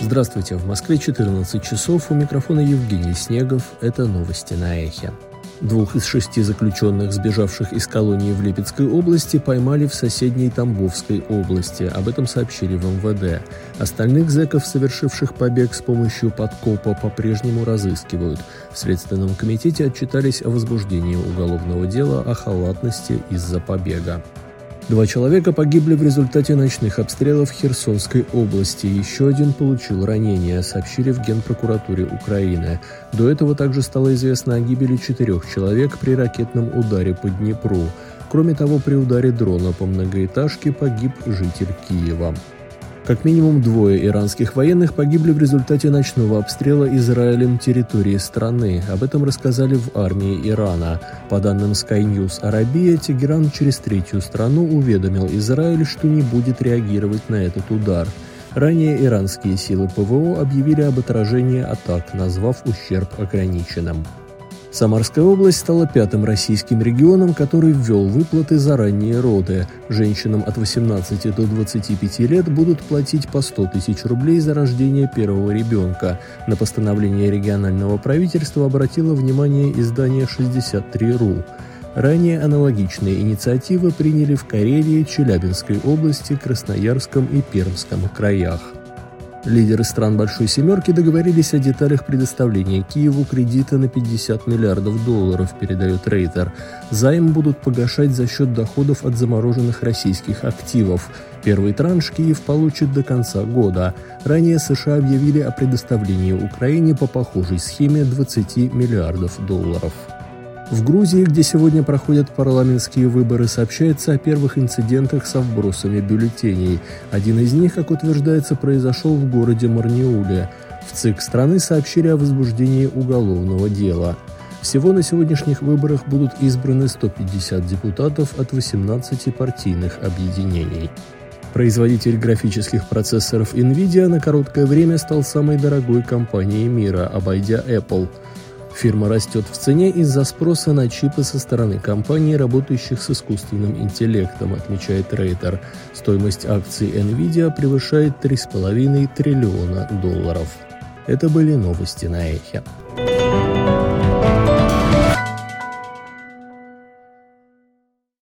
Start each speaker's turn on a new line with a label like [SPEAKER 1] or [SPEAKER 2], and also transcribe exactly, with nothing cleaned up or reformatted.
[SPEAKER 1] Здравствуйте, в Москве четырнадцать часов, у микрофона Евгений Снегов, это новости на Эхе. Двух из шести заключенных, сбежавших из колонии в Липецкой области, поймали в соседней Тамбовской области, об этом сообщили в эм вэ дэ. Остальных зэков, совершивших побег с помощью подкопа, по-прежнему разыскивают. В Следственном комитете отчитались о возбуждении уголовного дела о халатности из-за побега. Два человека погибли в результате ночных обстрелов в Херсонской области. Еще один получил ранения, сообщили в Генпрокуратуре Украины. До этого также стало известно о гибели четырех человек при ракетном ударе по Днепру. Кроме того, при ударе дрона по многоэтажке погиб житель Киева. Как минимум двое иранских военных погибли в результате ночного обстрела Израилем территории страны. Об этом рассказали в армии Ирана. По данным Sky News Арабия, Тегеран через третью страну уведомил Израиль, что не будет реагировать на этот удар. Ранее иранские силы пэ вэ о объявили об отражении атак, назвав ущерб ограниченным. Самарская область стала пятым российским регионом, который ввел выплаты за ранние роды. Женщинам от восемнадцати до двадцати пяти лет будут платить по сто тысяч рублей за рождение первого ребенка. На постановление регионального правительства обратило внимание издание шестьдесят три точка ру. Ранее аналогичные инициативы приняли в Карелии, Челябинской области, Красноярском и Пермском краях. Лидеры стран Большой Семерки договорились о деталях предоставления Киеву кредита на пятьдесят миллиардов долларов, передает Рейтер. Займ будут погашать за счет доходов от замороженных российских активов. Первый транш Киев получит до конца года. Ранее США объявили о предоставлении Украине по похожей схеме двадцати миллиардов долларов. В Грузии, где сегодня проходят парламентские выборы, сообщается о первых инцидентах со вбросами бюллетеней. Один из них, как утверждается, произошел в городе Марниуле. В ЦИК страны сообщили о возбуждении уголовного дела. Всего на сегодняшних выборах будут избраны сто пятьдесят депутатов от восемнадцати партийных объединений. Производитель графических процессоров NVIDIA на короткое время стал самой дорогой компанией мира, обойдя Apple. Фирма растет в цене из-за спроса на чипы со стороны компаний, работающих с искусственным интеллектом, отмечает Рейтер. Стоимость акций NVIDIA превышает три с половиной триллиона долларов. Это были новости на Эхе.